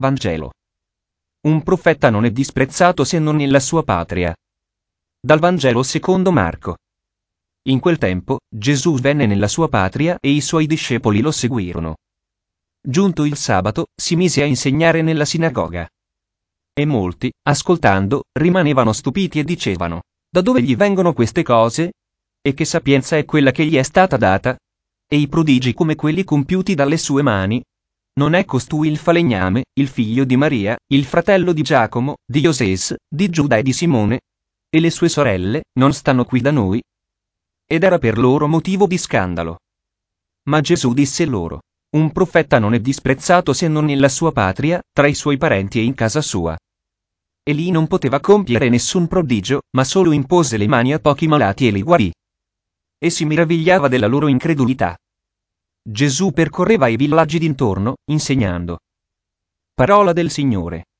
Vangelo. Un profeta non è disprezzato se non nella sua patria. Dal Vangelo secondo Marco. In quel tempo, Gesù venne nella sua patria e i suoi discepoli lo seguirono. Giunto il sabato, si mise a insegnare nella sinagoga. E molti, ascoltando, rimanevano stupiti e dicevano: da dove gli vengono queste cose? E che sapienza è quella che gli è stata data? E i prodigi come quelli compiuti dalle sue mani? Non è costui il falegname, il figlio di Maria, il fratello di Giacomo, di Ioses, di Giuda e di Simone? E le sue sorelle, non stanno qui da noi? Ed era per loro motivo di scandalo. Ma Gesù disse loro: un profeta non è disprezzato se non nella sua patria, tra i suoi parenti e in casa sua. E lì non poteva compiere nessun prodigio, ma solo impose le mani a pochi malati e li guarì. E si meravigliava della loro incredulità. Gesù percorreva i villaggi d'intorno, insegnando. Parola del Signore.